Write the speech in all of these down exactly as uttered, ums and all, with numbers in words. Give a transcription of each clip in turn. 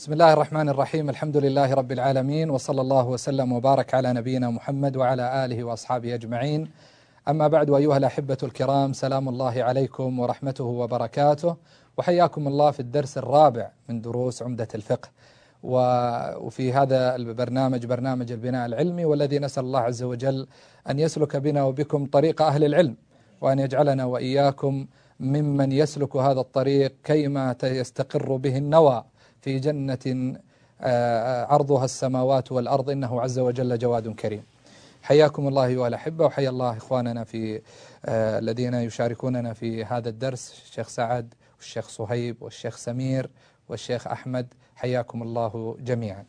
بسم الله الرحمن الرحيم. الحمد لله رب العالمين، وصلى الله وسلم وبارك على نبينا محمد وعلى آله وأصحابه أجمعين. أما بعد، أيها الأحبة الكرام، سلام الله عليكم ورحمته وبركاته، وحياكم الله في الدرس الرابع من دروس عمدة الفقه، وفي هذا البرنامج برنامج البناء العلمي، والذي نسأل الله عز وجل أن يسلك بنا وبكم طريق أهل العلم، وأن يجعلنا وإياكم ممن يسلك هذا الطريق كيما يستقر به النوى في جنة عرضها السماوات والأرض، إنه عز وجل جواد كريم. حياكم الله أيها الأحبة، وحيا الله إخواننا في الذين يشاركوننا في هذا الدرس، الشيخ سعد والشيخ صهيب والشيخ سمير والشيخ أحمد، حياكم الله جميعا.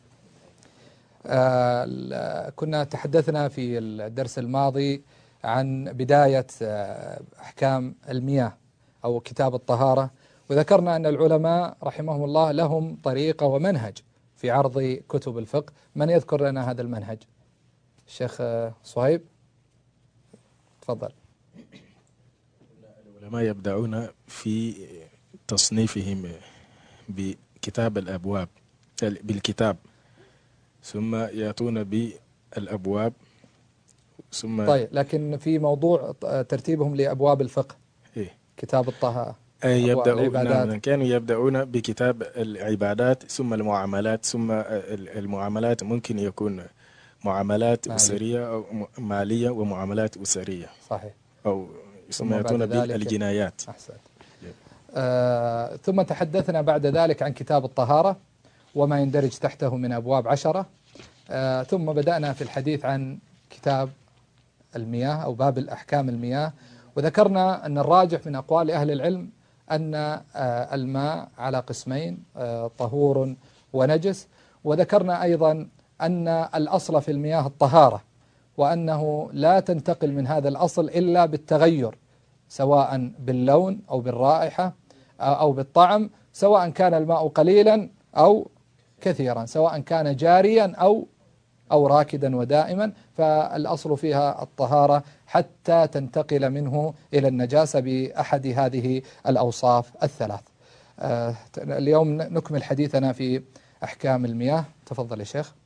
كنا تحدثنا في الدرس الماضي عن بداية أحكام المياه أو كتاب الطهارة، وذكرنا أن العلماء رحمهم الله لهم طريقة ومنهج في عرض كتب الفقه. من يذكر لنا هذا المنهج؟ الشيخ صهيب، تفضل. العلماء يبدأون في تصنيفهم بكتاب الأبواب بالكتاب، ثم يأتون بالأبواب، ثم طيب، لكن في موضوع ترتيبهم لأبواب الفقه إيه؟ كتاب الطهارة يبدأون نعم كانوا يبدأون بكتاب العبادات، ثم المعاملات، ثم المعاملات ممكن يكون معاملات مالي. أسرية أو مالية ومعاملات أسرية، صحيح، أو ثم يأتون بالجنايات. أحسن. آه ثم تحدثنا بعد ذلك عن كتاب الطهارة وما يندرج تحته من أبواب عشرة. آه ثم بدأنا في الحديث عن كتاب المياه أو باب الأحكام المياه، وذكرنا أن الراجح من أقوال أهل العلم أن الماء على قسمين، طهور ونجس، وذكرنا أيضا أن الأصل في المياه الطهارة، وأنه لا تنتقل من هذا الأصل إلا بالتغير، سواء باللون أو بالرائحة أو بالطعم، سواء كان الماء قليلا أو كثيرا، سواء كان جاريا أو أو راكدا ودائما، فالأصل فيها الطهارة حتى تنتقل منه إلى النجاسة بأحد هذه الأوصاف الثلاث. آه اليوم نكمل حديثنا في أحكام المياه. تفضل يا شيخ.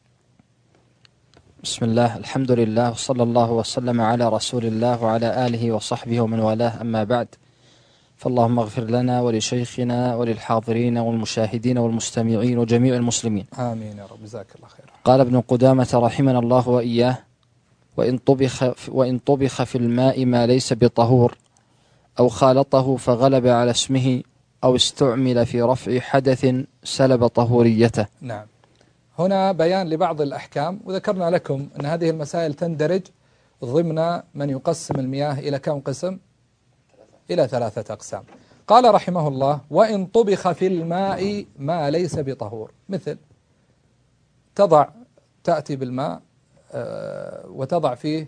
بسم الله، الحمد لله، وصلى الله وسلم على رسول الله وعلى آله وصحبه ومن والاه، أما بعد، فاللهم اغفر لنا ولشيخنا وللحاضرين والمشاهدين والمستمعين وجميع المسلمين، آمين يا رب، جزاك الله خير. قال ابن قدامة رحمنا الله وإياه: وإن طبخ, وإن طبخ في الماء ما ليس بطهور أو خالطه فغلب على اسمه أو استعمل في رفع حدث سلب طهوريته. نعم، هنا بيان لبعض الأحكام، وذكرنا لكم أن هذه المسائل تندرج ضمن من يقسم المياه إلى كم قسم؟ إلى ثلاثة أقسام. قال رحمه الله: وإن طبخ في الماء ما ليس بطهور، مثل تضع تأتي بالماء وتضع فيه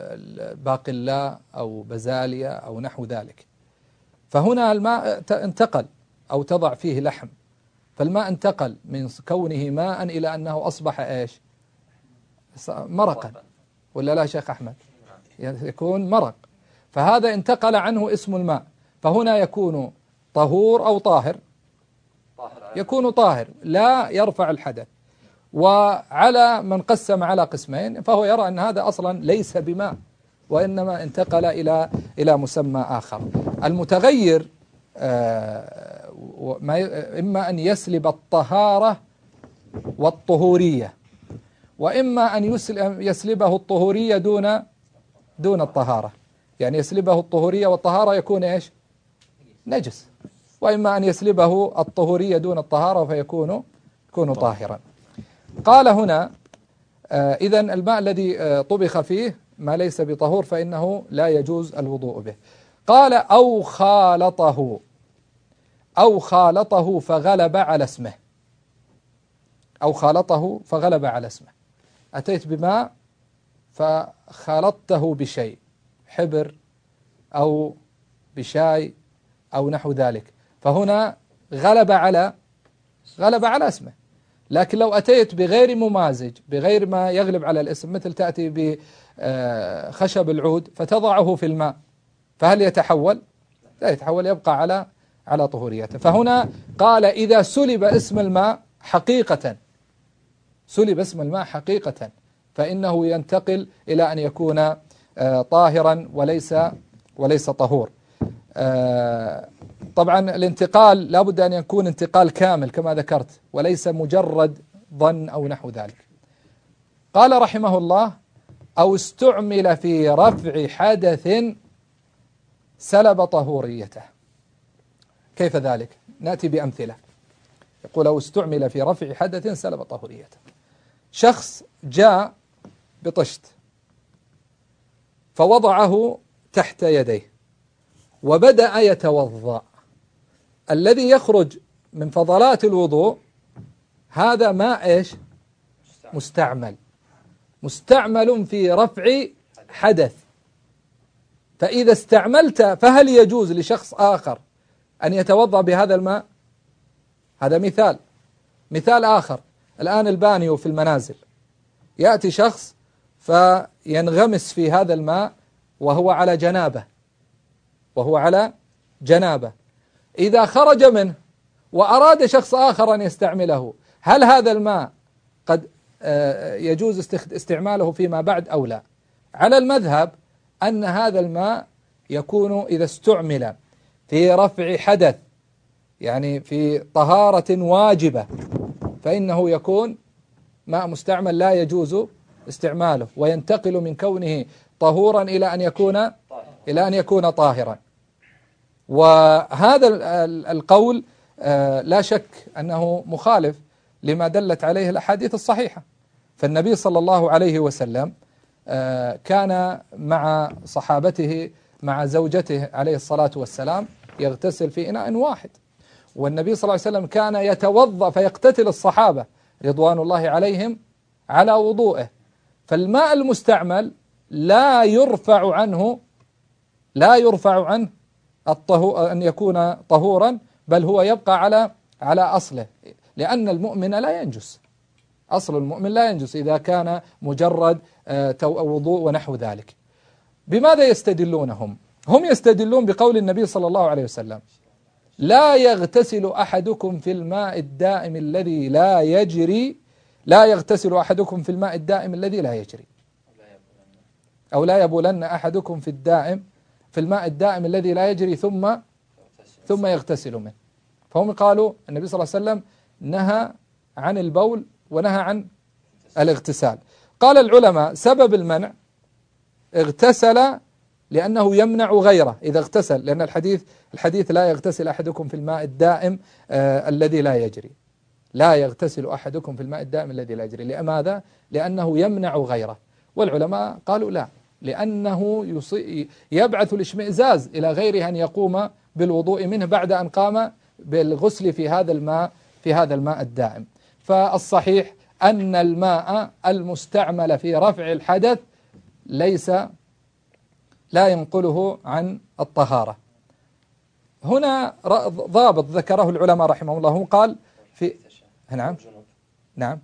باقلاء أو بزالية أو نحو ذلك، فهنا الماء انتقل، أو تضع فيه لحم، فالماء انتقل من كونه ماء إلى أنه أصبح إيش؟ مرقا، ولا لا شيخ أحمد؟ يكون مرق، فهذا انتقل عنه اسم الماء، فهنا يكون طهور أو طاهر، يكون طاهر لا يرفع الحدث. وعلى من قسم على قسمين فهو يرى أن هذا أصلا ليس بماء، وإنما انتقل إلى إلى مسمى آخر. المتغير آه إما أن يسلب الطهارة والطهورية، وإما أن يسلبه الطهورية دون دون الطهارة، يعني يسلبه الطهورية والطهارة يكون إيش؟ نجس، وإما أن يسلبه الطهورية دون الطهارة فيكون يكون طاهرا. قال هنا آه إذن الماء الذي آه طبخ فيه ما ليس بطهور فإنه لا يجوز الوضوء به. قال: أو خالطه أو خالطه فغلب على اسمه، أو خالطه فغلب على اسمه، أتيت بماء فخالطته بشيء، حبر أو بشاي أو نحو ذلك، فهنا غلب على غلب على اسمه. لكن لو أتيت بغير ممازج، بغير ما يغلب على الاسم، مثل تأتي بخشب العود فتضعه في الماء، فهل يتحول؟ لا يتحول، يبقى على على طهوريته. فهنا قال: إذا سلب اسم الماء حقيقة، سلب اسم الماء حقيقة، فإنه ينتقل إلى أن يكون طاهرا وليس وليس طهور. طبعا الانتقال لا بد أن يكون انتقال كامل كما ذكرت، وليس مجرد ظن أو نحو ذلك. قال رحمه الله: أو استعمل في رفع حدث سلب طهوريته. كيف ذلك؟ نأتي بأمثلة. يقول: أو استعمل في رفع حدث سلب طهوريته. شخص جاء بطشت فوضعه تحت يديه وبدأ يتوضأ، الذي يخرج من فضلات الوضوء هذا ماء إيش؟ مستعمل، مستعمل في رفع حدث. فإذا استعملت، فهل يجوز لشخص آخر أن يتوضأ بهذا الماء؟ هذا مثال. مثال آخر: الآن البانيو في المنازل، يأتي شخص فينغمس في هذا الماء وهو على جنابه وهو على جنابه إذا خرج منه وأراد شخص آخر أن يستعمله، هل هذا الماء قد يجوز استعماله فيما بعد أو لا؟ على المذهب أن هذا الماء يكون إذا استعمل في رفع حدث، يعني في طهارة واجبة، فإنه يكون ماء مستعمل لا يجوز استعماله، وينتقل من كونه طهورا إلى أن يكون إلى أن يكون طاهرا. وهذا القول لا شك أنه مخالف لما دلت عليه الأحاديث الصحيحة. فالنبي صلى الله عليه وسلم كان مع صحابته مع زوجته عليه الصلاة والسلام يغتسل في إناء واحد، والنبي صلى الله عليه وسلم كان يتوضأ فيقتتل الصحابة رضوان الله عليهم على وضوئه. فالماء المستعمل لا يرفع عنه لا يرفع عنه الطهو أن يكون طهورا، بل هو يبقى على على أصله، لأن المؤمن لا ينجس. أصل المؤمن لا ينجس إذا كان مجرد وضوء ونحو ذلك. بماذا يستدلونهم؟ هم يستدلون بقول النبي صلى الله عليه وسلم: لا يغتسل أحدكم في الماء الدائم الذي لا يجري لا يغتسل أحدكم في الماء الدائم الذي لا يجري، أو لا يبولن أحدكم في الدائم في الماء الدائم الذي لا يجري ثم ثم يغتسل منه. فهم قالوا النبي صلى الله عليه وسلم نهى عن البول ونهى عن الاغتسال. قال العلماء: سبب المنع اغتسل لأنه يمنع غيره إذا اغتسل، لأن الحديث الحديث لا يغتسل أحدكم في الماء الدائم آه الذي لا يجري لا يغتسل أحدكم في الماء الدائم الذي لا يجري. لماذا؟ لأنه يمنع غيره. والعلماء قالوا لا، لأنه يبعث الاشمئزاز إلى غيره أن يقوم بالوضوء منه بعد أن قام بالغسل في هذا الماء في هذا الماء الدائم. فالصحيح أن الماء المستعمل في رفع الحدث ليس لا ينقله عن الطهارة. هنا ضابط ذكره العلماء رحمه الله، هم قال في نعم نعم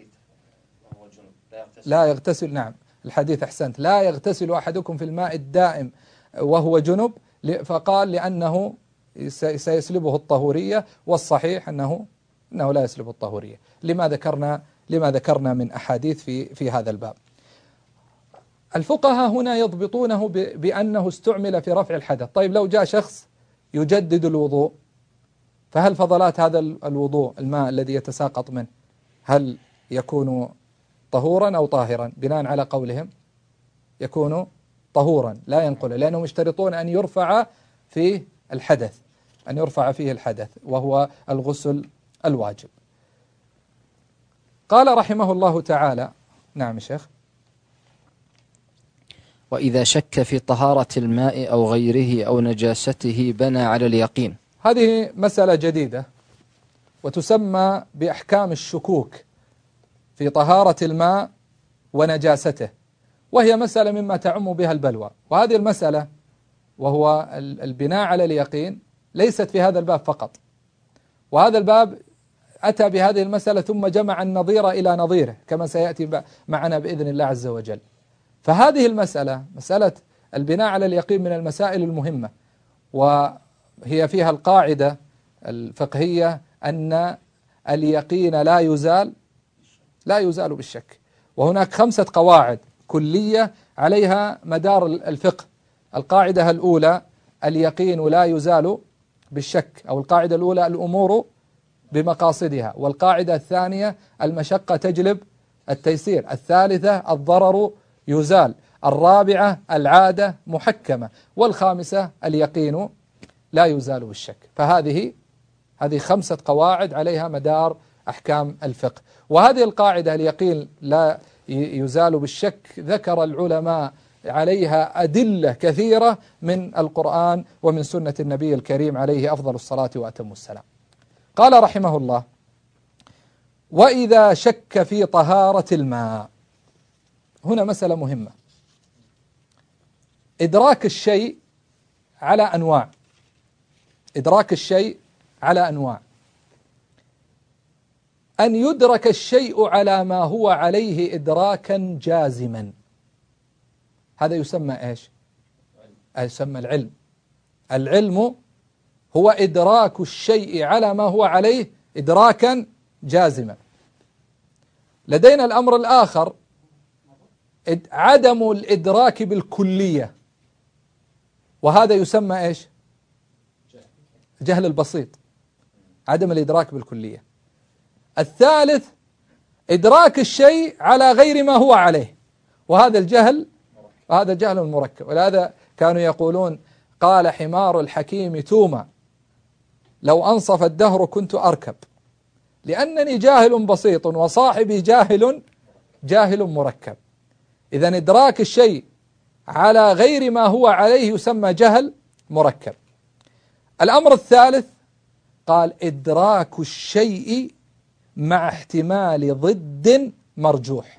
لا يغتسل نعم الحديث أحسنت لا يغتسل أحدكم في الماء الدائم وهو جنب، فقال لأنه سيسلبه الطهورية، والصحيح أنه أنه لا يسلب الطهورية لما ذكرنا لما ذكرنا من أحاديث في في هذا الباب. الفقهاء هنا يضبطونه بأنه استعمل في رفع الحدث. طيب لو جاء شخص يجدد الوضوء، فهل فضلات هذا الوضوء الماء الذي يتساقط منه هل يكون طهورا أو طاهرا؟ بناء على قولهم يكون طهورا لا ينقل، لأنهم يشترطون أن يرفع فيه الحدث أن يرفع فيه الحدث وهو الغسل الواجب. قال رحمه الله تعالى: نعم شيخ. وإذا شك في طهارة الماء أو غيره أو نجاسته بنى على اليقين. هذه مسألة جديدة وتسمى بأحكام الشكوك في طهارة الماء ونجاسته، وهي مسألة مما تعم بها البلوى. وهذه المسألة وهو البناء على اليقين ليست في هذا الباب فقط، وهذا الباب أتى بهذه المسألة ثم جمع النظير إلى نظيره كما سيأتي معنا بإذن الله عز وجل. فهذه المسألة مسألة البناء على اليقين من المسائل المهمة، وهي فيها القاعدة الفقهية أن اليقين لا يزال لا يزال بالشك. وهناك خمسة قواعد كلية عليها مدار الفقه. القاعدة الأولى اليقين لا يزال بالشك، أو القاعدة الأولى الأمور بمقاصدها، والقاعدة الثانية المشقة تجلب التيسير، الثالثة الضرر يزال، الرابعة العادة محكمة، والخامسة اليقين لا يزال بالشك. فهذه هذه خمسة قواعد عليها مدار أحكام الفقه. وهذه القاعدة اليقين لا يزال بالشك ذكر العلماء عليها أدلة كثيرة من القرآن ومن سنة النبي الكريم عليه أفضل الصلاة وأتم السلام. قال رحمه الله: وإذا شك في طهارة الماء. هنا مسألة مهمة. إدراك الشيء على أنواع إدراك الشيء على أنواع أن يدرك الشيء على ما هو عليه إدراكا جازما، هذا يسمى إيش؟ يسمى العلم. العلم هو إدراك الشيء على ما هو عليه إدراكا جازما. لدينا الأمر الآخر عدم الإدراك بالكلية، وهذا يسمى إيش؟ جهل البسيط، عدم الإدراك بالكلية. الثالث إدراك الشيء على غير ما هو عليه، وهذا الجهل وهذا الجهل المركب. ولهذا كانوا يقولون: قال حمار الحكيم توما لو أنصف الدهر كنت أركب، لأنني جاهل بسيط وصاحبي جاهل جاهل مركب. إذن إدراك الشيء على غير ما هو عليه يسمى جهل مركب. الأمر الثالث قال: إدراك الشيء مع احتمال ضد مرجوح.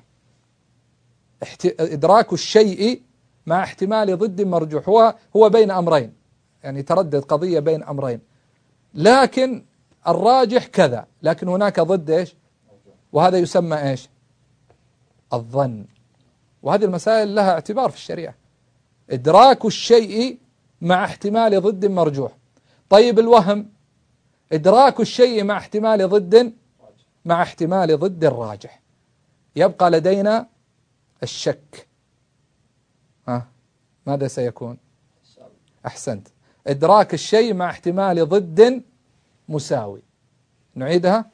إدراك الشيء مع احتمال ضد مرجوح هو هو بين أمرين، يعني تردد قضية بين أمرين، لكن الراجح كذا، لكن هناك ضد إيش؟ وهذا يسمى إيش؟ الظن. وهذه المسائل لها اعتبار في الشريعة. إدراك الشيء مع احتمال ضد مرجوح. طيب الوهم: إدراك الشيء مع احتمال ضد مع احتمال ضد الراجح. يبقى لدينا الشك. ها ماذا سيكون؟ أحسنت. إدراك الشيء مع احتمال ضد مساوي. نعيدها.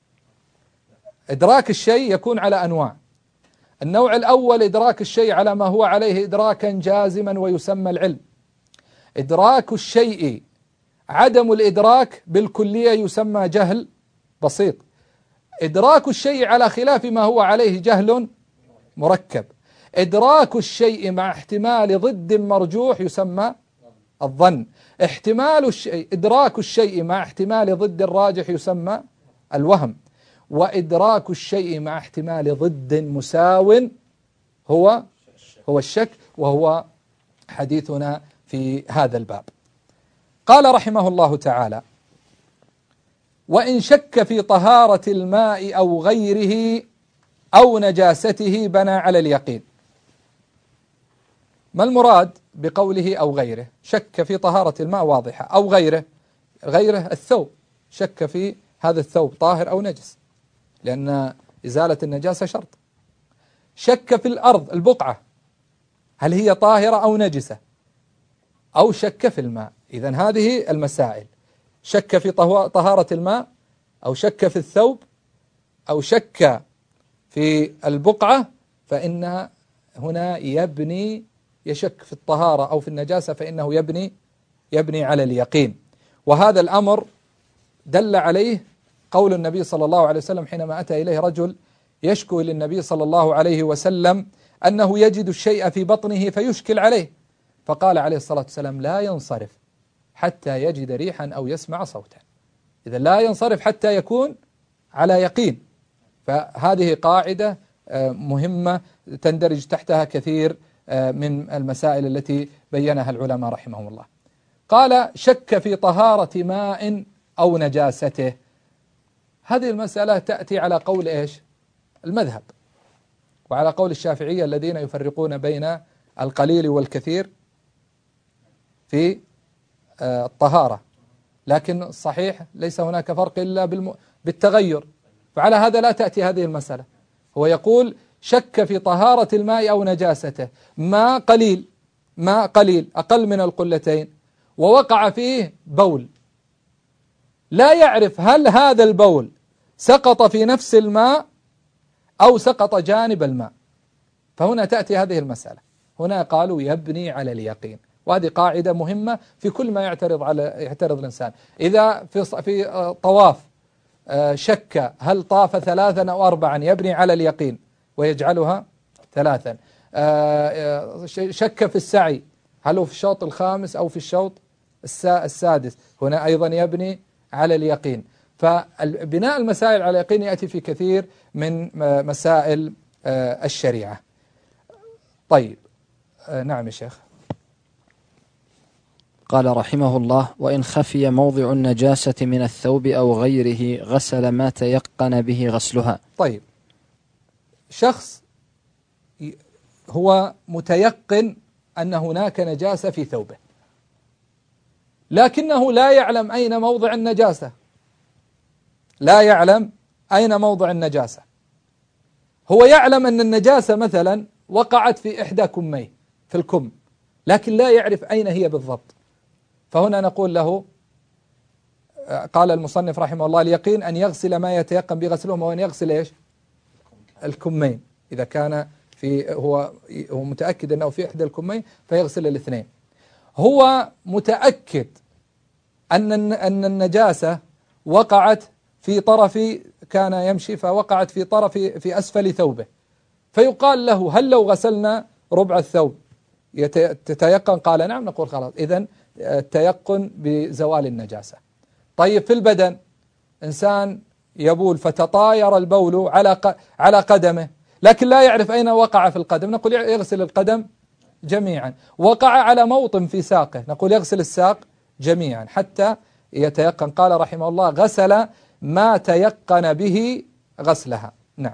إدراك الشيء يكون على أنواع. النوع الأول إدراك الشيء على ما هو عليه إدراكا جازما ويسمى العلم. إدراك الشيء عدم الإدراك بالكلية يسمى جهل بسيط. إدراك الشيء على خلاف ما هو عليه جهل مركب. إدراك الشيء مع احتمال ضد مرجوح يسمى الظن. احتمال الشيء إدراك الشيء مع احتمال ضد الراجح يسمى الوهم. وإدراك الشيء مع احتمال ضد مساو هو هو الشك، وهو حديثنا في هذا الباب. قال رحمه الله تعالى: وإن شك في طهارة الماء أو غيره أو نجاسته بنى على اليقين. ما المراد بقوله أو غيره؟ شك في طهارة الماء واضحة، أو غيره غيره الثوب، شك في هذا الثوب طاهر أو نجس، لأن إزالة النجاسة شرط. شك في الأرض البقعة هل هي طاهرة أو نجسة، أو شك في الماء. إذن هذه المسائل: شك في طهارة الماء، أو شك في الثوب، أو شك في البقعة، فإن هنا يبني يشك في الطهارة أو في النجاسة فإنه يبني يبني على اليقين. وهذا الأمر دل عليه قول النبي صلى الله عليه وسلم حينما أتى إليه رجل يشكو للنبي صلى الله عليه وسلم أنه يجد الشيء في بطنه فيشكل عليه، فقال عليه الصلاة والسلام: لا ينصرف حتى يجد ريحا أو يسمع صوتا. إذا لا ينصرف حتى يكون على يقين. فهذه قاعدة مهمة تندرج تحتها كثير من المسائل التي بينها العلماء رحمهم الله. قال: شك في طهارة ماء أو نجاسته. هذه المسألة تأتي على قول إيش؟ المذهب، وعلى قول الشافعية الذين يفرقون بين القليل والكثير في الطهارة. لكن الصحيح ليس هناك فرق إلا بالم... بالتغير، فعلى هذا لا تأتي هذه المسألة. هو يقول شك في طهارة الماء أو نجاسته، ماء قليل ماء قليل أقل من القلتين ووقع فيه بول، لا يعرف هل هذا البول سقط في نفس الماء أو سقط جانب الماء، فهنا تأتي هذه المسألة. هنا قالوا يبني على اليقين، وهذه قاعدة مهمة في كل ما يعترض على يعترض الإنسان. إذا في في طواف شك هل طاف ثلاثا أو أربعا يبني على اليقين ويجعلها ثلاثا. شك في السعي هل هو في الشوط الخامس أو في الشوط السادس، هنا أيضا يبني على اليقين. فبناء المسائل على اليقين يأتي في كثير من مسائل الشريعة. طيب نعم يا شيخ. قال رحمه الله: وإن خفي موضع النجاسة من الثوب أو غيره غسل ما تيقن به غسلها. طيب، شخص هو متيقن أن هناك نجاسة في ثوبه، لكنه لا يعلم أين موضع النجاسة لا يعلم أين موضع النجاسة هو يعلم أن النجاسة مثلا وقعت في إحدى كميه في الكم، لكن لا يعرف أين هي بالضبط. فهنا نقول له، قال المصنف رحمه الله: اليقين أن يغسل ما يتيقن بغسلهما، وأن يغسل إيش؟ الكمين. إذا كان في هو هو متأكد أنه في إحدى الكمين فيغسل الاثنين. هو متأكد أن أن النجاسة وقعت في طرف، كان يمشي فوقعت في طرف في أسفل ثوبه، فيقال له: هل لو غسلنا ربع الثوب تتيقن؟ قال: نعم. نقول: خلاص، إذن التيقن بزوال النجاسة. طيب، في البدن إنسان يبول فتطاير البول على على قدمه، لكن لا يعرف أين وقع في القدم، نقول يغسل القدم جميعا. وقع على موطن في ساقه، نقول يغسل الساق جميعا حتى يتيقن. قال رحمه الله: غسل ما تيقن به غسلها. نعم.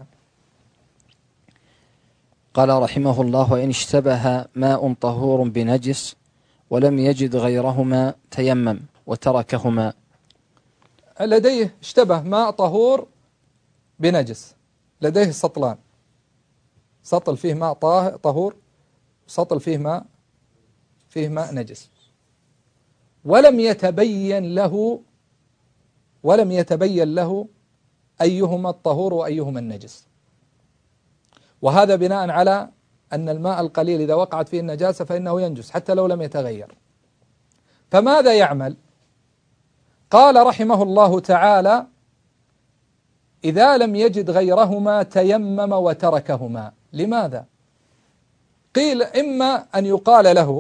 قال رحمه الله: وإن اشتبه ماء طهور بنجس ولم يجد غيرهما تيمم وتركهما. لديه اشتبه ماء طهور بنجس، لديه سطلان، سطل فيه ماء طهور، سطل فيه ماء فيه ماء نجس، ولم يتبين له ولم يتبين له أيهما الطهور وأيهما النجس. وهذا بناء على أن الماء القليل إذا وقعت فيه النجاسة فإنه ينجس حتى لو لم يتغير. فماذا يعمل؟ قال رحمه الله تعالى: إذا لم يجد غيرهما تيمم وتركهما. لماذا؟ قيل: إما أن يقال له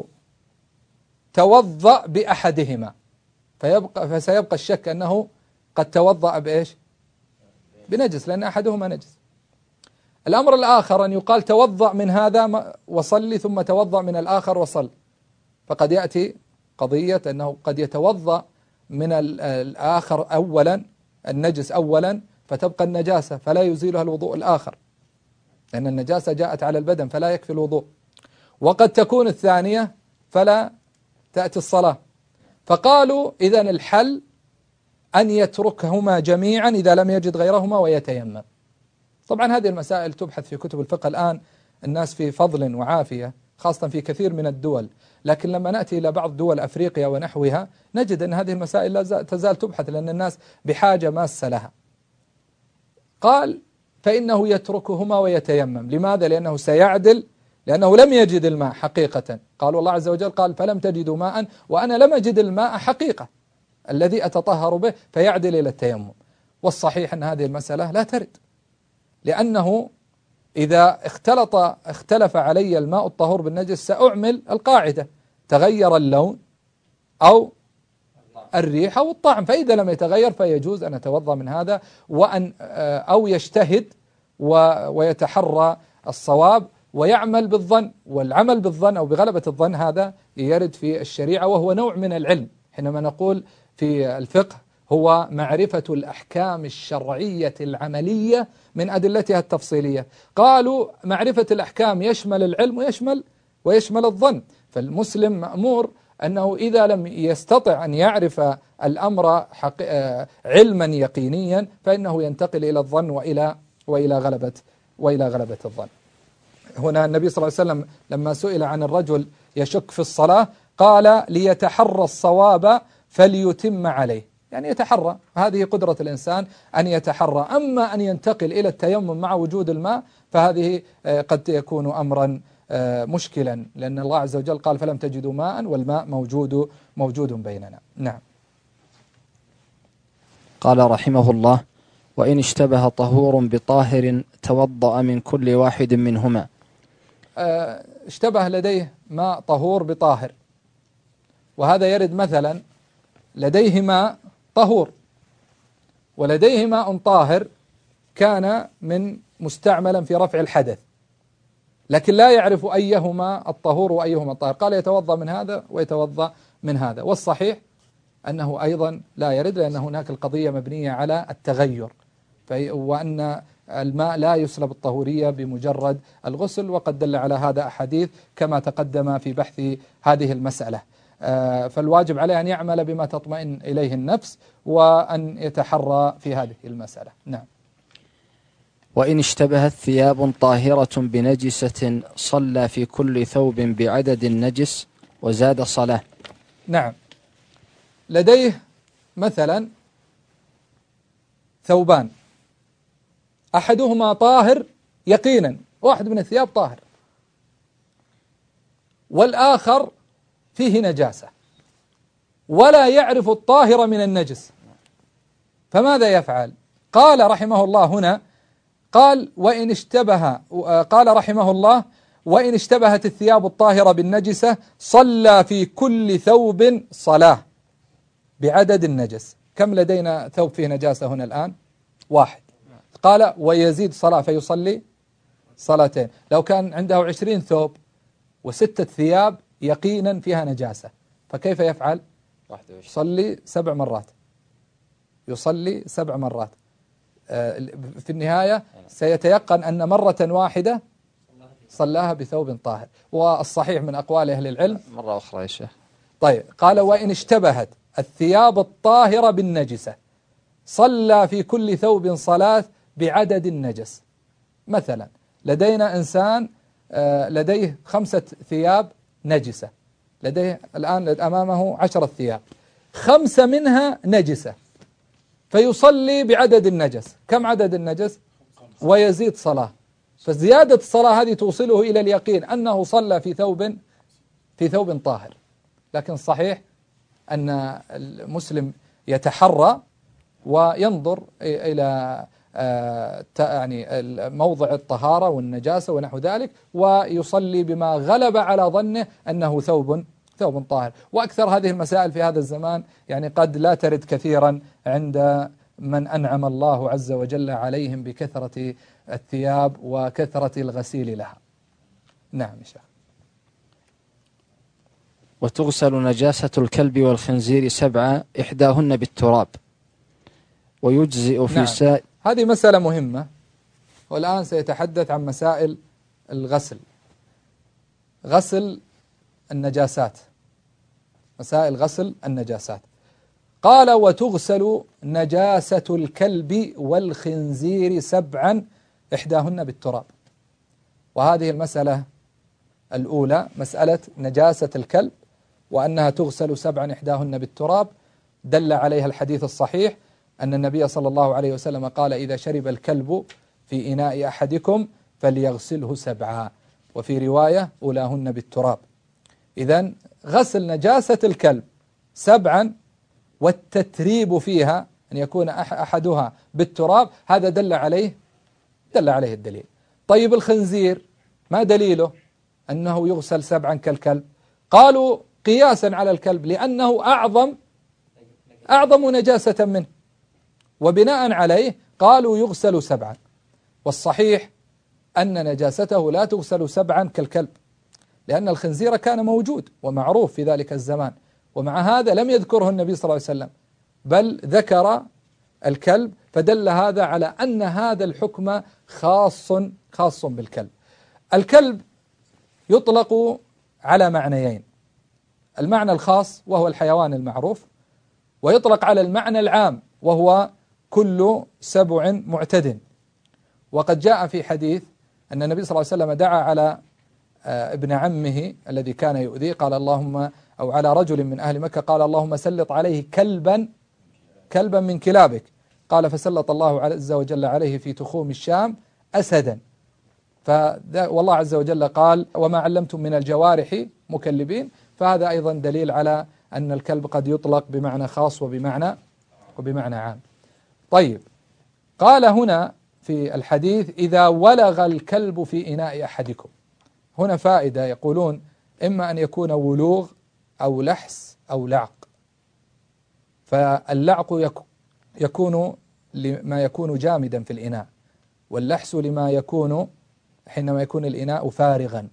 توضأ بأحدهما، فيبقى فسيبقى الشك أنه قد توضأ بإيش؟ بنجس، لأن أحدهما نجس. الأمر الآخر أن يقال توضأ من هذا وصلي، ثم توضأ من الآخر وصل، فقد يأتي قضية أنه قد يتوضأ من الآخر أولا، النجس أولا، فتبقى النجاسة فلا يزيلها الوضوء الآخر، لأن النجاسة جاءت على البدن فلا يكفي الوضوء. وقد تكون الثانية فلا تأتي الصلاة. فقالوا: إذن الحل أن يتركهما جميعا إذا لم يجد غيرهما ويتيمم. طبعا هذه المسائل تبحث في كتب الفقه الآن، الناس في فضل وعافية، خاصة في كثير من الدول. لكن لما نأتي إلى بعض دول أفريقيا ونحوها نجد أن هذه المسائل لا تزال تبحث، لأن الناس بحاجة ماسة لها. قال: فإنه يتركهما ويتيمم. لماذا؟ لأنه سيعدل، لأنه لم يجد الماء حقيقة. قال الله عز وجل: قال: فلم تجدوا ماء وأنا لم أجد الماء حقيقة الذي أتطهر به، فيعدل إلى التيمم. والصحيح أن هذه المسألة لا ترد، لأنه إذا اختلط اختلف علي الماء الطهور بالنجس سأعمل القاعدة: تغير اللون أو الريح أو الطعم، فإذا لم يتغير فيجوز أن أتوضأ من هذا، وأن أو يجتهد ويتحرى الصواب ويعمل بالظن. والعمل بالظن أو بغلبة الظن هذا يرد في الشريعة، وهو نوع من العلم. حينما نقول في الفقه هو معرفة الأحكام الشرعية العملية من أدلتها التفصيلية. قالوا: معرفة الأحكام يشمل العلم ويشمل ويشمل الظن. فالمسلم مأمور أنه إذا لم يستطع أن يعرف الأمر علما يقينيا فإنه ينتقل إلى الظن وإلى وإلى غلبة وإلى غلبة الظن. هنا النبي صلى الله عليه وسلم لما سئل عن الرجل يشك في الصلاة قال ليتحرى الصواب فليتم عليه، يعني يتحرى، هذه قدرة الإنسان أن يتحرى. أما أن ينتقل إلى التيمم مع وجود الماء فهذه قد يكون أمرا مشكلا، لأن الله عز وجل قال فلم تجدوا ماء والماء موجود موجود بيننا. نعم. قال رحمه الله: وإن اشتبه طهور بطاهر توضأ من كل واحد منهما. اشتبه لديه ماء طهور بطاهر، وهذا يرد مثلا لديه ماء طهور ولديه ماء طاهر كان من مستعملا في رفع الحدث، لكن لا يعرف أيهما الطهور وأيهما الطاهر، قال يتوضأ من هذا ويتوضأ من هذا. والصحيح أنه أيضا لا يرد، لأن هناك القضية مبنية على التغير، وأن الماء لا يسلب الطهورية بمجرد الغسل، وقد دل على هذا أحاديث كما تقدم في بحث هذه المسألة. فالواجب عليه أن يعمل بما تطمئن إليه النفس وأن يتحرى في هذه المسألة. نعم. وإن اشتبهت ثياب طاهرة بنجسة صلى في كل ثوب بعدد النجس وزاد صلاة. نعم. لديه مثلا ثوبان، أحدهما طاهر يقينا، واحد من الثياب طاهر، والآخر فيه نجاسة ولا يعرف الطاهر من النجس، فماذا يفعل؟ قال رحمه الله هنا، قال وإن اشتبه، قال رحمه الله وإن اشتبهت الثياب الطاهرة بالنجسة صلى في كل ثوب صلاة بعدد النجس. كم لدينا ثوب فيه نجاسة هنا الآن؟ واحد. قال ويزيد صلاة فيصلي صلاتين. لو كان عنده عشرين ثوب وستة ثياب يقينا فيها نجاسة فكيف يفعل؟ يصلي سبع مرات، يصلي سبع مرات. في النهاية سيتيقن أن مرة واحدة صلاها بثوب طاهر. والصحيح من أقوال أهل العلم مرة أخرى يا شيخ. طيب، قال وإن اشتبهت الثياب الطاهرة بالنجسة صلى في كل ثوب صلاة بعدد النجس. مثلا لدينا إنسان لديه خمسة ثياب نجسة، لديه الآن أمامه عشرة ثياب، خمسة منها نجسة، فيصلي بعدد النجس. كم عدد النجس؟ ويزيد صلاة. فزيادة الصلاة هذه توصله إلى اليقين أنه صلى في ثوب في ثوب طاهر. لكن الصحيح أن المسلم يتحرى وينظر إلى يعني موضع الطهارة والنجاسة ونحو ذلك، ويصلي بما غلب على ظنه أنه ثوب ثوب طاهر. وأكثر هذه المسائل في هذا الزمان يعني قد لا ترد كثيرا عند من أنعم الله عز وجل عليهم بكثرة الثياب وكثرة الغسيل لها. نعم يا شيخ. وتغسل نجاسة الكلب والخنزير سبعة إحداهن بالتراب ويجزئ في نعم. سائر. هذه مسألة مهمة، والآن سيتحدث عن مسائل الغسل، غسل النجاسات، مسائل غسل النجاسات. قال وتغسل نجاسة الكلب والخنزير سبعا إحداهن بالتراب. وهذه المسألة الأولى مسألة نجاسة الكلب وأنها تغسل سبعا إحداهن بالتراب، دل عليها الحديث الصحيح أن النبي صلى الله عليه وسلم قال إذا شرب الكلب في إناء أحدكم فليغسله سبعا، وفي رواية أولاهن بالتراب. إذن غسل نجاسة الكلب سبعا والتتريب فيها أن يكون أحدها بالتراب، هذا دل عليه دل عليه الدليل. طيب الخنزير ما دليله أنه يغسل سبعا كالكلب؟ قالوا قياسا على الكلب لأنه أعظم أعظم نجاسة منه، وبناء عليه قالوا يغسل سبعا. والصحيح أن نجاسته لا تغسل سبعا كالكلب، لأن الخنزير كان موجود ومعروف في ذلك الزمان، ومع هذا لم يذكره النبي صلى الله عليه وسلم بل ذكر الكلب، فدل هذا على أن هذا الحكم خاص خاص بالكلب. الكلب يطلق على معنيين. المعنى الخاص وهو الحيوان المعروف، ويطلق على المعنى العام وهو كل سبع معتد. وقد جاء في حديث أن النبي صلى الله عليه وسلم دعا على ابن عمه الذي كان يؤذيه، قال اللهم، أو على رجل من أهل مكة، قال اللهم سلط عليه كلبا كلبا من كلابك، قال فسلط الله عز وجل عليه في تخوم الشام أسدا. والله عز وجل قال وما علمتم من الجوارح مكلبين، فهذا أيضا دليل على أن الكلب قد يطلق بمعنى خاص وبمعنى وبمعنى عام. طيب، قال هنا في الحديث إذا ولغ الكلب في إناء أحدكم. هنا فائدة، يقولون إما أن يكون ولوغ أو لحس أو لعق. فاللعق يكون لما يكون جامدا في الإناء، واللحس لما يكون حينما يكون الإناء فارغا،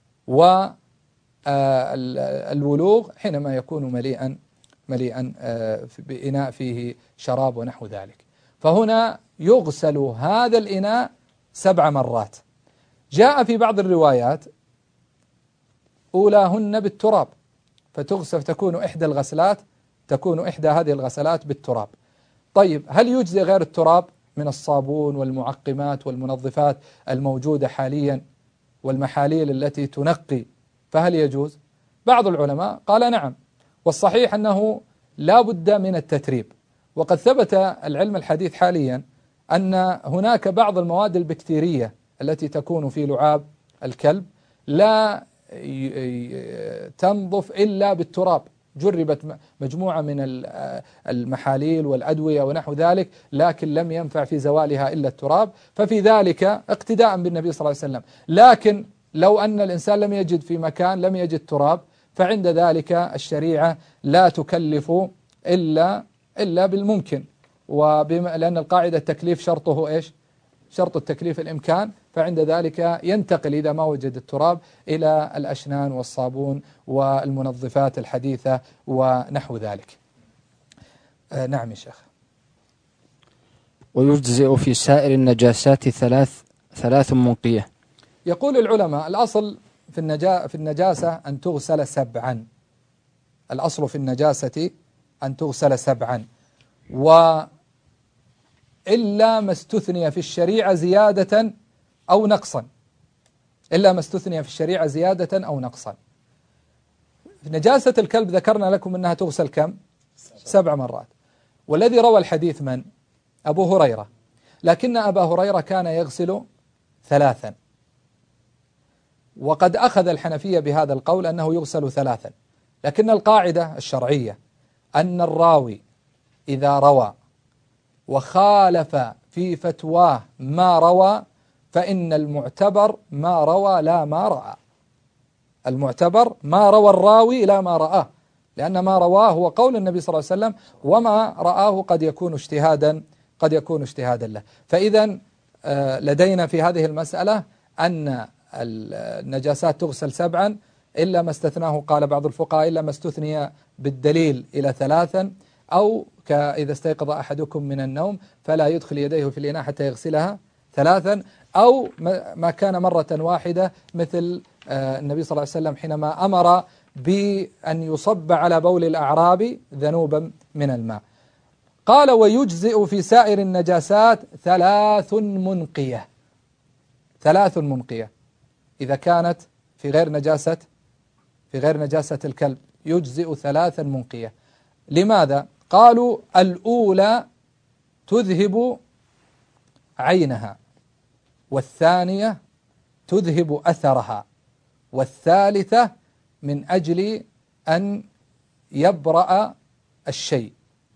والولوغ حينما يكون مليئا مليئا بإناء فيه شراب ونحو ذلك. فهنا يغسل هذا الإناء سبع مرات. جاء في بعض الروايات أولاهن بالتراب، فتغسل تكون إحدى الغسلات تكون إحدى هذه الغسلات بالتراب. طيب، هل يجزي غير التراب من الصابون والمعقمات والمنظفات الموجودة حاليا والمحاليل التي تنقي، فهل يجوز؟ بعض العلماء قال نعم، والصحيح أنه لا بد من التتريب. وقد ثبت العلم الحديث حاليا أن هناك بعض المواد البكتيرية التي تكون في لعاب الكلب لا تنظف إلا بالتراب. جربت مجموعة من المحاليل والأدوية ونحو ذلك، لكن لم ينفع في زوالها إلا التراب، ففي ذلك اقتداء بالنبي صلى الله عليه وسلم. لكن لو أن الإنسان لم يجد في مكان لم يجد تراب، فعند ذلك الشريعة لا تكلف إلا إلا بالممكن، لأن القاعدة التكليف شرطه إيش؟ شرط التكليف الإمكان، فعند ذلك ينتقل إذا ما وجد التراب إلى الأشنان والصابون والمنظفات الحديثة ونحو ذلك. آه نعم يا شيخ. ويجزئ في سائر النجاسات ثلاث ثلاث منقية. يقول العلماء الأصل في النجا في النجاسة أن تغسل سبعا. الأصل في النجاسة أن تغسل سبعا، وإلا ما استثني في الشريعة زيادة أو نقصا، إلا ما استثني في الشريعة زيادة أو نقصا. نجاسة الكلب ذكرنا لكم أنها تغسل كم؟ سبع مرات. والذي روى الحديث من؟ أبو هريرة، لكن أبا هريرة كان يغسل ثلاثا، وقد أخذ الحنفية بهذا القول أنه يغسل ثلاثا، لكن القاعدة الشرعية أن الراوي إذا روى وخالف في فتواه ما روى فإن المعتبر ما روى لا ما رأى. المعتبر ما روى الراوي لا ما رآه، لأن ما رواه هو قول النبي صلى الله عليه وسلم، وما رآه قد يكون اجتهادا قد يكون اجتهادا له. فإذا لدينا في هذه المسألة أن النجاسات تغسل سبعا، إلا ما استثناه قال بعض الفقهاء إلا ما استثني بالدليل إلى ثلاثا، أو كإذا استيقظ أحدكم من النوم فلا يدخل يديه في الإناء حتى يغسلها ثلاثا، أو ما كان مرة واحدة مثل النبي صلى الله عليه وسلم حينما أمر بأن يصب على بول الأعراب ذنوبا من الماء. قال ويجزئ في سائر النجاسات ثلاث منقية. ثلاث منقية إذا كانت في غير نجاسة في غير نجاسة الكلب يجزئ ثلاثا منقية. لماذا؟ قالوا الأولى تذهب عينها، والثانية تذهب أثرها، والثالثة من أجل أن يبرأ الشيء.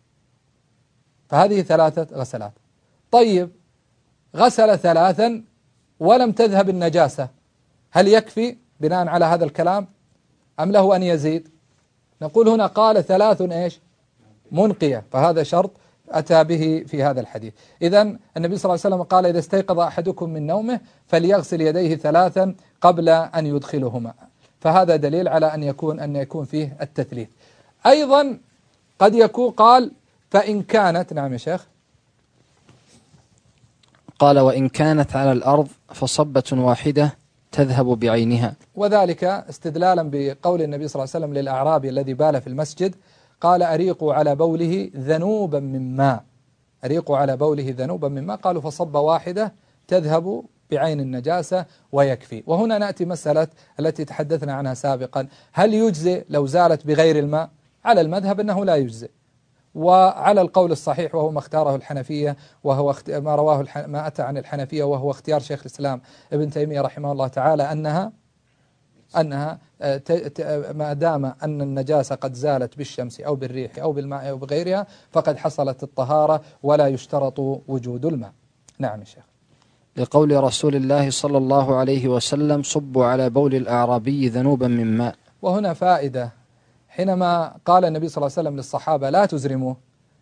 فهذه ثلاثة غسلات. طيب، غسل ثلاثا ولم تذهب النجاسة، هل يكفي بناء على هذا الكلام أم له أن يزيد؟ نقول هنا قال ثلاث إيش؟ منقية، فهذا شرط أتى به في هذا الحديث. إذن النبي صلى الله عليه وسلم قال إذا استيقظ أحدكم من نومه فليغسل يديه ثلاثا قبل أن يدخلهما، فهذا دليل على أن يكون أن يكون فيه التثليث. أيضا قد يكون قال فإن كانت، نعم يا شيخ. قال وإن كانت على الأرض فصبة واحدة تذهب بعينها. وذلك استدلالا بقول النبي صلى الله عليه وسلم للأعرابي الذي بال في المسجد، قال أريقوا على بوله ذنوبا من ماء، أريقوا على بوله ذنوبا من ماء، قالوا فصب واحدة تذهب بعين النجاسة ويكفي. وهنا نأتي مسألة التي تحدثنا عنها سابقا، هل يجزئ لو زالت بغير الماء؟ على المذهب أنه لا يجزئ، وعلى القول الصحيح وهو ما اختاره الحنفية، وهو ما رواه ما أتى عن الحنفية وهو اختيار شيخ الإسلام ابن تيمية رحمه الله تعالى، أنها أنها ما دام أن النجاسة قد زالت بالشمس أو بالريح أو بالماء أو بغيرها فقد حصلت الطهارة ولا يشترط وجود الماء. نعم يا شيخ. لقول رسول الله صلى الله عليه وسلم صبوا على بول الأعرابي ذنوبا من ماء. وهنا فائدة، حينما قال النبي صلى الله عليه وسلم للصحابة لا تزرموا،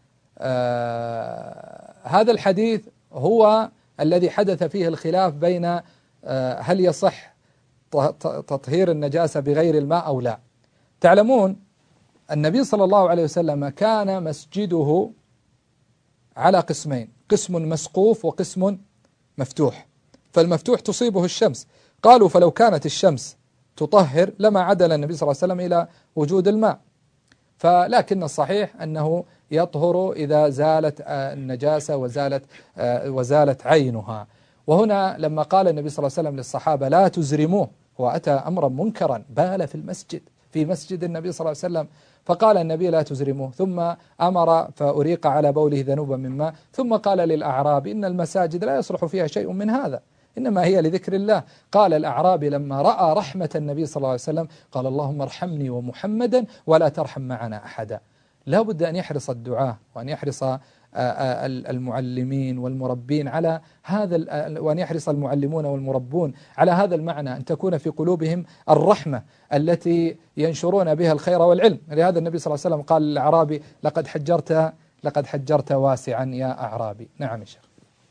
آه هذا الحديث هو الذي حدث فيه الخلاف بين آه هل يصح تطهير النجاسة بغير الماء أو لا. تعلمون النبي صلى الله عليه وسلم كان مسجده على قسمين، قسم مسقوف وقسم مفتوح، فالمفتوح تصيبه الشمس، قالوا فلو كانت الشمس تطهر لما عدل النبي صلى الله عليه وسلم إلى وجود الماء، فلكن الصحيح أنه يطهر إذا زالت النجاسة وزالت وزالت عينها. وهنا لما قال النبي صلى الله عليه وسلم للصحابة لا تزرموه، هو أتى أمرا منكرا، بال في المسجد في مسجد النبي صلى الله عليه وسلم، فقال النبي لا تزرموه، ثم أمر فأريق على بوله ذنوبا من ماء، ثم قال للأعرابي إن المساجد لا يصلح فيها شيء من هذا، إنما هي لذكر الله. قال الأعرابي لما رأى رحمة النبي صلى الله عليه وسلم قال اللهم ارحمني ومحمدا ولا ترحم معنا أحدا. لا بد أن يحرص الدعاة وأن يحرص المعلمين والمربين على هذا، وأن يحرص المعلمون والمربون على هذا المعنى، أن تكون في قلوبهم الرحمة التي ينشرون بها الخير والعلم. لهذا النبي صلى الله عليه وسلم قال للأعرابي لقد حجرت لقد حجرت واسعا يا أعرابي. نعم يا شيخ.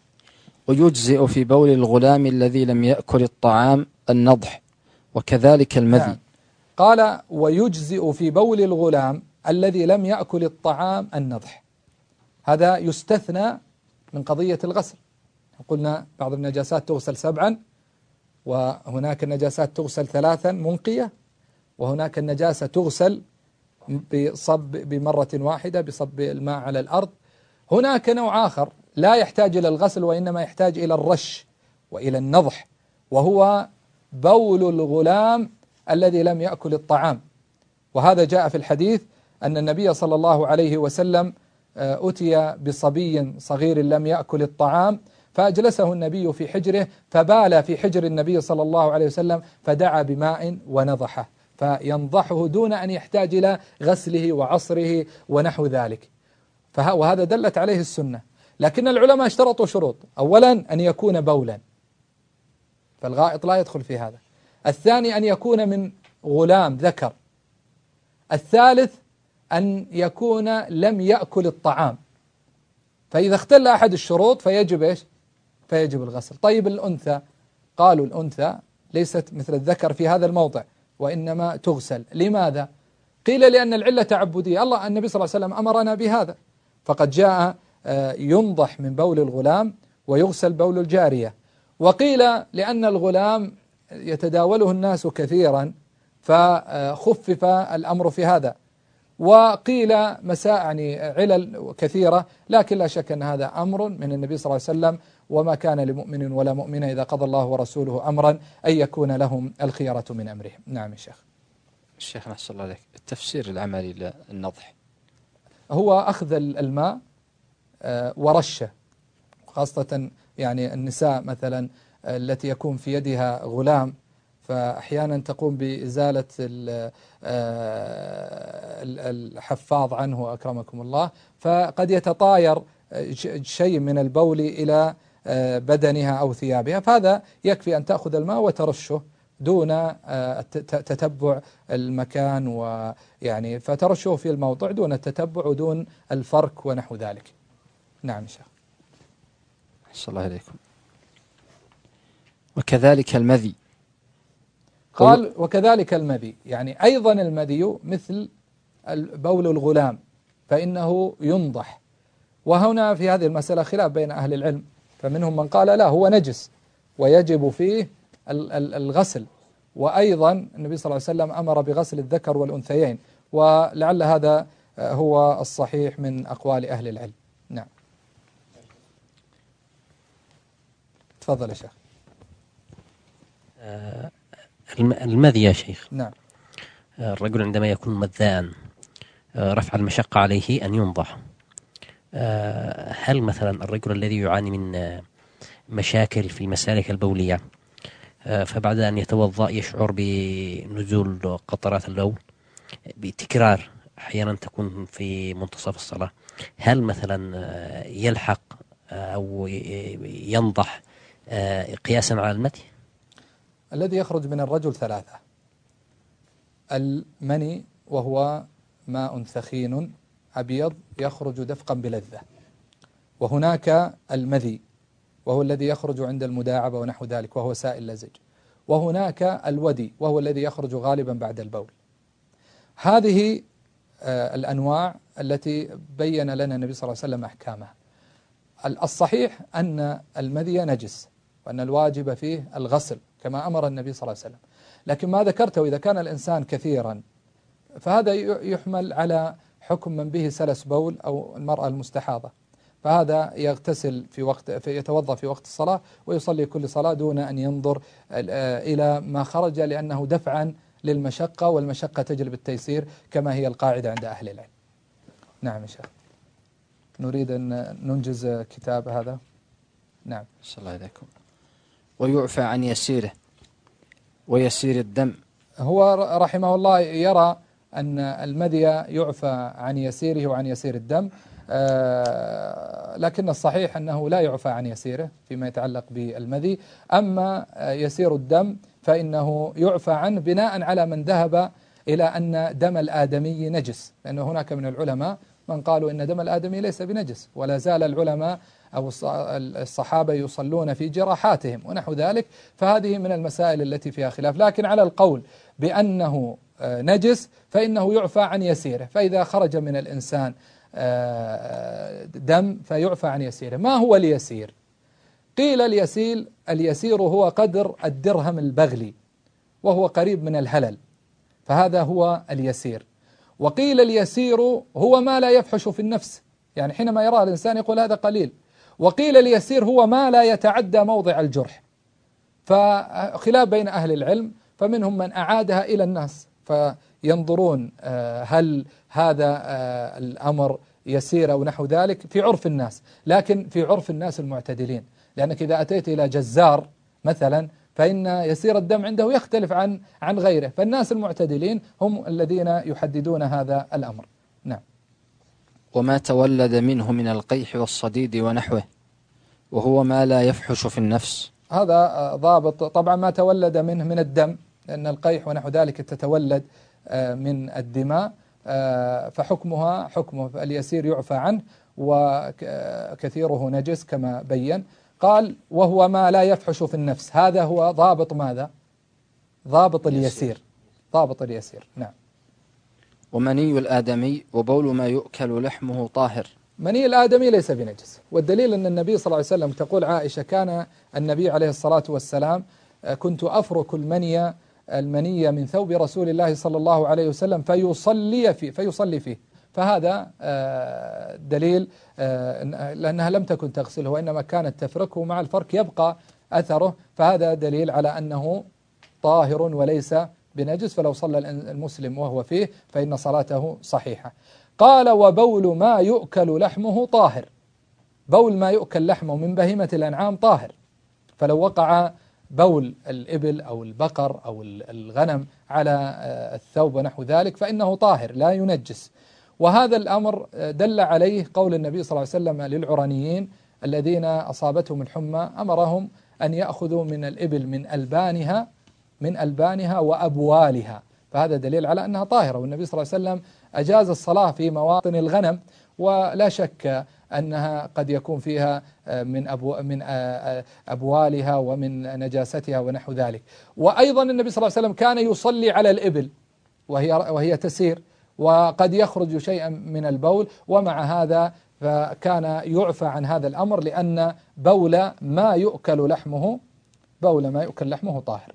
ويجزئ في بول الغلام الذي لم يأكل الطعام النضح وكذلك المذي. نعم. قال ويجزئ في بول الغلام الذي لم يأكل الطعام النضح، هذا يستثنى من قضية الغسل. قلنا بعض النجاسات تغسل سبعا، وهناك النجاسات تغسل ثلاثا منقية، وهناك النجاسة تغسل بصب بمرة واحدة بصب الماء على الأرض. هناك نوع آخر لا يحتاج إلى الغسل وإنما يحتاج إلى الرش وإلى النضح، وهو بول الغلام الذي لم يأكل الطعام. وهذا جاء في الحديث أن النبي صلى الله عليه وسلم أتي بصبي صغير لم يأكل الطعام، فأجلسه النبي في حجره فبال في حجر النبي صلى الله عليه وسلم فدعا بماء ونضحه، فينضحه دون أن يحتاج إلى غسله وعصره ونحو ذلك. وهذا دلت عليه السنة. لكن العلماء اشترطوا شروط، أولا أن يكون بولا، فالغائط لا يدخل في هذا. الثاني أن يكون من غلام ذكر. الثالث أن يكون لم يأكل الطعام، فإذا اختل أحد الشروط فيجب إيش؟ فيجب الغسل. طيب الأنثى، قالوا الأنثى ليست مثل الذكر في هذا الموضع وإنما تغسل. لماذا؟ قيل لأن العلة تعبدية، الله النبي صلى الله عليه وسلم أمرنا بهذا، فقد جاء ينضح من بول الغلام ويغسل بول الجارية. وقيل لأن الغلام يتداوله الناس كثيرا فخفف الأمر في هذا. وقيل مساء يعني علل كثيرة، لكن لا شك أن هذا أمر من النبي صلى الله عليه وسلم، وما كان لمؤمن ولا مؤمنة إذا قضى الله ورسوله أمرا أن يكون لهم الخيرة من أمرهم. نعم يا شيخ. الشيخ نحصل الله عليك، التفسير العملي للنضح هو أخذ الماء ورشه، خاصة يعني النساء مثلا التي يكون في يدها غلام، فأحيانا تقوم بإزالة الحفاظ عنه أكرمكم الله، فقد يتطاير شيء من البول إلى بدنها أو ثيابها، فهذا يكفي أن تأخذ الماء وترشه دون تتبع المكان، ويعني فترشه في الموضع دون التتبع ودون الفرك ونحو ذلك. نعم شيخ. أحسن الله إليكم. وكذلك المذي، قال وكذلك المذي، يعني أيضا المذي مثل بول الغلام فإنه ينضح. وهنا في هذه المسألة خلاف بين أهل العلم، فمنهم من قال لا هو نجس ويجب فيه الغسل. وأيضا النبي صلى الله عليه وسلم أمر بغسل الذكر والأنثيين، ولعل هذا هو الصحيح من أقوال أهل العلم. نعم، تفضل يا شيخ. المذي يا شيخ. نعم. الرجل عندما يكون مذاء رفع المشقة عليه أن ينضح. هل مثلا الرجل الذي يعاني من مشاكل في المسالك البولية فبعد أن يتوضأ يشعر بنزول قطرات اللون بتكرار أحيانا تكون في منتصف الصلاة، هل مثلا يلحق أو ينضح قياسا على المذي؟ الذي يخرج من الرجل ثلاثة: المني وهو ماء ثخين أبيض يخرج دفقا بلذة، وهناك المذي وهو الذي يخرج عند المداعبة ونحو ذلك وهو سائل لزج، وهناك الودي وهو الذي يخرج غالبا بعد البول. هذه الأنواع التي بين لنا النبي صلى الله عليه وسلم أحكامها. الصحيح أن المذي نجس وأن الواجب فيه الغسل كما أمر النبي صلى الله عليه وسلم، لكن ما ذكرته إذا كان الإنسان كثيرا فهذا يحمل على حكم من به سلس بول أو المرأة المستحاضة، فهذا يغتسل في وقت في يتوضأ في وقت الصلاة ويصلي كل صلاة دون أن ينظر إلى ما خرج، لأنه دفعا للمشقة، والمشقة تجلب التيسير كما هي القاعدة عند أهل العلم. نعم يا شيخ، نريد أن ننجز كتاب هذا. نعم. صلى الله عليكم. ويعفى عن يسيره ويسير الدم. هو رحمه الله يرى أن المذي يعفى عن يسيره وعن يسير الدم، آه لكن الصحيح أنه لا يعفى عن يسيره فيما يتعلق بالمذي. أما يسير الدم فإنه يعفى عنه بناء على من ذهب إلى أن دم الآدمي نجس، لأنه هناك من العلماء من قالوا إن دم الآدمي ليس بنجس، ولا زال العلماء أو الصحابة يصلون في جراحاتهم ونحو ذلك، فهذه من المسائل التي فيها خلاف. لكن على القول بأنه نجس فإنه يعفى عن يسيره، فإذا خرج من الإنسان دم فيعفى عن يسيره. ما هو اليسير؟ قيل اليسير اليسير هو قدر الدرهم البغلي وهو قريب من الهلل، فهذا هو اليسير. وقيل اليسير هو ما لا يفحش في النفس، يعني حينما يرى الإنسان يقول هذا قليل. وقيل اليسير هو ما لا يتعدى موضع الجرح، فخلاف بين أهل العلم، فمنهم من أعادها إلى الناس فينظرون هل هذا الأمر يسير أو نحو ذلك في عرف الناس، لكن في عرف الناس المعتدلين، لأنك إذا أتيت إلى جزار مثلا فإن يسير الدم عنده يختلف عن عن غيره، فالناس المعتدلين هم الذين يحددون هذا الأمر. نعم. وما تولد منه من القيح والصديد ونحوه وهو ما لا يفحش في النفس، هذا ضابط. طبعا ما تولد منه من الدم، لأن القيح ونحو ذلك تتولد من الدماء، فحكمها حكمه، اليسير يعفى عنه وكثيره نجس كما بين. قال وهو ما لا يفحش في النفس، هذا هو ضابط ماذا؟ ضابط اليسير، ضابط اليسير. نعم. ومني الآدمي وبول ما يؤكل لحمه طاهر. مني الآدمي ليس بنجس، والدليل أن النبي صلى الله عليه وسلم، تقول عائشة كان النبي عليه الصلاة والسلام كنت أفرك المني المنية من ثوب رسول الله صلى الله عليه وسلم فيصلي فيه فيصلي فيه فهذا دليل لأنها لم تكن تغسله وإنما كانت تفركه، مع الفرك يبقى أثره، فهذا دليل على أنه طاهر وليس بنجس، فلو صلى المسلم وهو فيه فإن صلاته صحيحة. قال وبول ما يؤكل لحمه طاهر، بول ما يؤكل لحمه من بهيمة الأنعام طاهر، فلو وقع بول الإبل أو البقر أو الغنم على الثوب ونحو ذلك فإنه طاهر لا ينجس. وهذا الأمر دل عليه قول النبي صلى الله عليه وسلم للعرنيين الذين أصابتهم الحمى، أمرهم أن يأخذوا من الإبل من ألبانها من ألبانها وأبوالها، فهذا دليل على أنها طاهرة. والنبي صلى الله عليه وسلم أجاز الصلاة في مواطن الغنم، ولا شك أنها قد يكون فيها من أبو من أبوالها ومن نجاستها ونحو ذلك. وأيضا النبي صلى الله عليه وسلم كان يصلي على الإبل وهي وهي تسير، وقد يخرج شيئا من البول، ومع هذا فكان يعفى عن هذا الأمر، لأن بول ما يؤكل لحمه بول ما يؤكل لحمه طاهر.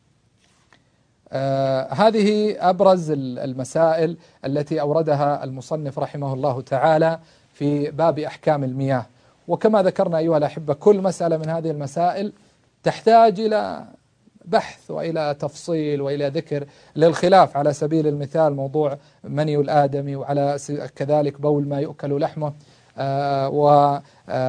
آه هذه أبرز المسائل التي أوردها المصنف رحمه الله تعالى في باب أحكام المياه. وكما ذكرنا أيها الأحبة كل مسألة من هذه المسائل تحتاج إلى بحث وإلى تفصيل وإلى ذكر للخلاف. على سبيل المثال موضوع مني الآدمي، وعلى كذلك بول ما يؤكل لحمه، آه وما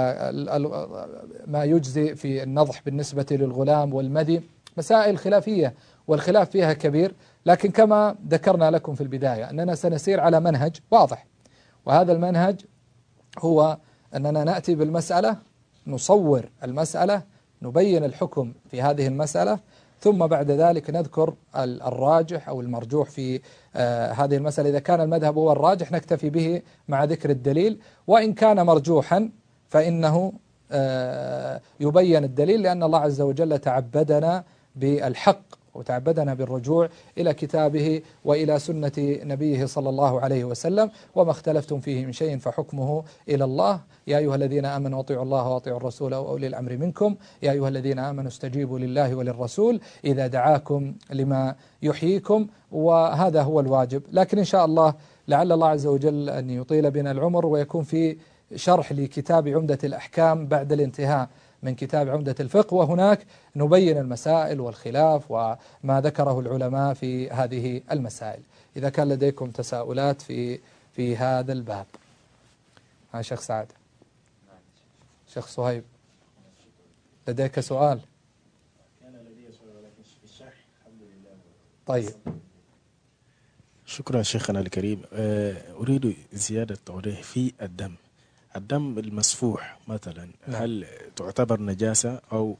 آه يجزي في النضح بالنسبة للغلام والمدي، مسائل خلافية والخلاف فيها كبير. لكن كما ذكرنا لكم في البداية أننا سنسير على منهج واضح، وهذا المنهج هو أننا نأتي بالمسألة، نصور المسألة، نبين الحكم في هذه المسألة، ثم بعد ذلك نذكر الراجح أو المرجوح في آه هذه المسألة. إذا كان المذهب هو الراجح نكتفي به مع ذكر الدليل، وإن كان مرجوحا فإنه آه يبين الدليل، لأن الله عز وجل تعبدنا بالحق وتعبدنا بالرجوع إلى كتابه وإلى سنة نبيه صلى الله عليه وسلم. وما اختلفتم فيه من شيء فحكمه إلى الله. يا أيها الذين آمنوا أطيعوا الله وأطيعوا الرسول وأولي الأمر منكم، يا أيها الذين آمنوا استجيبوا لله وللرسول إذا دعاكم لما يحييكم. وهذا هو الواجب. لكن إن شاء الله لعل الله عز وجل أن يطيل بنا العمر ويكون في شرح لكتاب عمدة الأحكام بعد الانتهاء من كتاب عمدة الفقه، وهناك نبين المسائل والخلاف وما ذكره العلماء في هذه المسائل. إذا كان لديكم تساؤلات في في هذا الباب. ها شيخ سعد، شيخ صهيب، لديك سؤال؟ كان لدي سؤال ولكن في الشرح الحمد لله. طيب، شكرا شيخنا الكريم. أريد زيادة توضيح في الدم. الدم المسفوح مثلا نعم. هل تعتبر نجاسة أو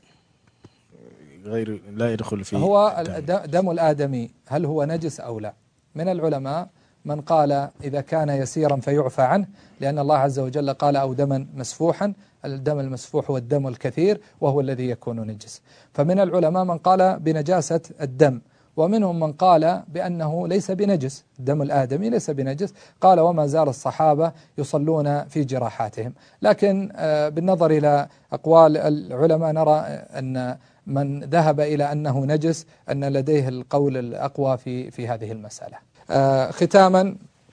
غير لا يدخل فيه؟ هو الدم, دم الآدمي هل هو نجس أو لا؟ من العلماء من قال إذا كان يسيرا فيعفى عنه، لأن الله عز وجل قال أو دما مسفوحا. الدم المسفوح هو الدم الكثير وهو الذي يكون نجس. فمن العلماء من قال بنجاسة الدم، ومنهم من قال بأنه ليس بنجس، الدم الآدمي ليس بنجس. قال وما زال الصحابة يصلون في جراحاتهم. لكن بالنظر إلى أقوال العلماء نرى أن من ذهب إلى أنه نجس أن لديه القول الأقوى في في هذه المسألة. ختاما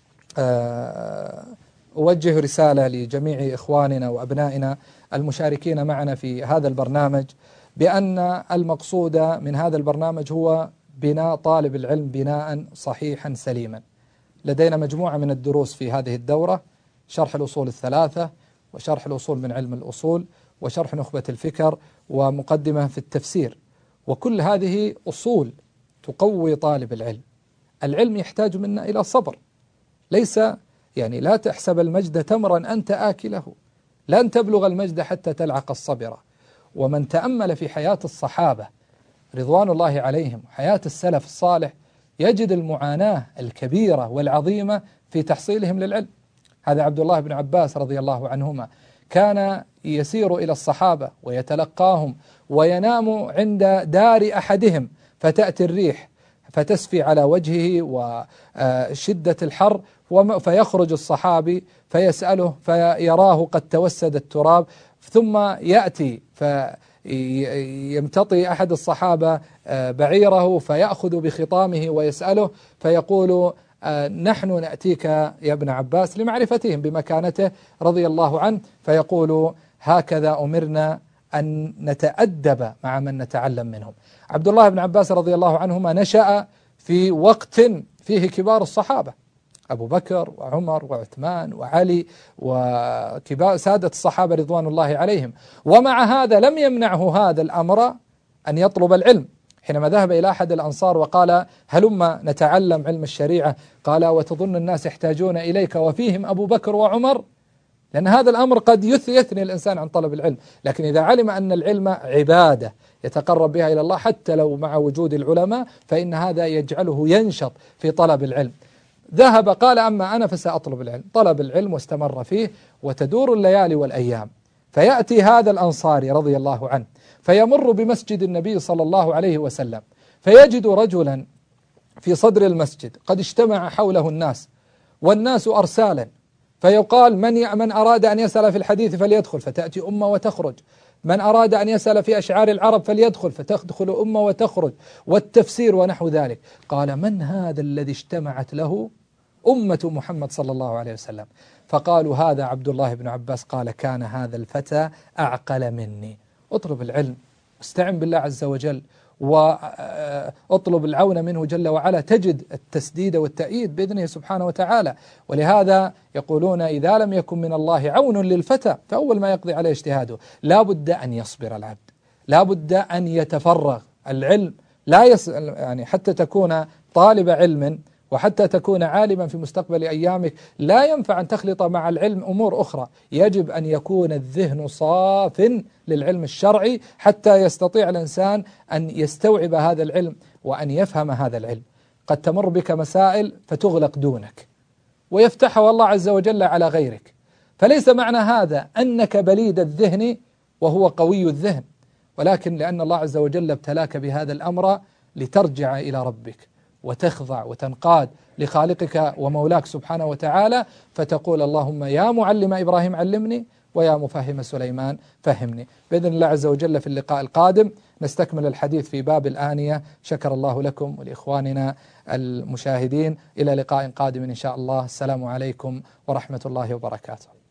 أوجه رسالة لجميع إخواننا وأبنائنا المشاركين معنا في هذا البرنامج بأن المقصود من هذا البرنامج هو بناء طالب العلم بناء صحيحا سليما. لدينا مجموعة من الدروس في هذه الدورة: شرح الأصول الثلاثة، وشرح الأصول من علم الأصول، وشرح نخبة الفكر، ومقدمة في التفسير. وكل هذه أصول تقوي طالب العلم. العلم يحتاج منا إلى صبر، ليس يعني لا تحسب المجد تمرا أنت آكله، لن تبلغ المجد حتى تلعق الصبر. ومن تأمل في حياة الصحابة رضوان الله عليهم وحياة السلف الصالح يجد المعاناة الكبيرة والعظيمة في تحصيلهم للعلم. هذا عبد الله بن عباس رضي الله عنهما كان يسير إلى الصحابة ويتلقاهم وينام عند دار أحدهم، فتأتي الريح فتسفي على وجهه وشدة الحر، فيخرج الصحابي فيسأله فيراه قد توسد التراب، ثم يأتي فيمتطي أحد الصحابة بعيره فيأخذ بخطامه ويسأله فيقول نحن نأتيك يا ابن عباس، لمعرفتهم بمكانته رضي الله عنه، فيقول هكذا أمرنا أن نتأدب مع من نتعلم منهم. عبد الله بن عباس رضي الله عنهما نشأ في وقت فيه كبار الصحابة، أبو بكر وعمر وعثمان وعلي وكبار سادة الصحابة رضوان الله عليهم، ومع هذا لم يمنعه هذا الأمر أن يطلب العلم. حينما ذهب إلى أحد الأنصار وقال هلما نتعلم علم الشريعة، قال وتظن الناس يحتاجون إليك وفيهم أبو بكر وعمر؟ لأن هذا الأمر قد يثني الإنسان عن طلب العلم، لكن إذا علم أن العلم عبادة يتقرب بها إلى الله حتى لو مع وجود العلماء، فإن هذا يجعله ينشط في طلب العلم. ذهب قال أما أنا فسأطلب العلم، طلب العلم واستمر فيه، وتدور الليالي والأيام، فيأتي هذا الأنصاري رضي الله عنه فيمر بمسجد النبي صلى الله عليه وسلم، فيجد رجلا في صدر المسجد قد اجتمع حوله الناس والناس أرسالا، فيقال من من أراد أن يسأل في الحديث فليدخل، فتأتي أمة وتخرج، من أراد أن يسأل في أشعار العرب فليدخل، فتدخل أمة وتخرج، والتفسير ونحو ذلك. قال: من هذا الذي اجتمعت له أمة محمد صلى الله عليه وسلم؟ فقالوا: هذا عبد الله بن عباس. قال: كان هذا الفتى أعقل مني. اطلب العلم، استعن بالله عز وجل، واطلب العون منه جل وعلا، تجد التسديد والتأييد بإذنه سبحانه وتعالى. ولهذا يقولون: إذا لم يكن من الله عون للفتى فأول ما يقضي عليه اجتهاده. لا بد أن يصبر العبد، لا بد أن يتفرغ. العلم لا يس يعني حتى تكون طالب علم وحتى تكون عالما في مستقبل أيامك لا ينفع أن تخلط مع العلم أمور أخرى. يجب أن يكون الذهن صاف للعلم الشرعي حتى يستطيع الإنسان أن يستوعب هذا العلم وأن يفهم هذا العلم. قد تمر بك مسائل فتغلق دونك ويفتحها الله عز وجل على غيرك، فليس معنى هذا أنك بليد الذهن وهو قوي الذهن، ولكن لأن الله عز وجل ابتلاك بهذا الأمر لترجع إلى ربك وتخضع وتنقاد لخالقك ومولاك سبحانه وتعالى، فتقول: اللهم يا معلم إبراهيم علمني، ويا مفهم سليمان فهمني. بإذن الله عز وجل في اللقاء القادم نستكمل الحديث في باب الآنية. شكر الله لكم ولإخواننا المشاهدين، إلى لقاء قادم إن شاء الله. السلام عليكم ورحمة الله وبركاته.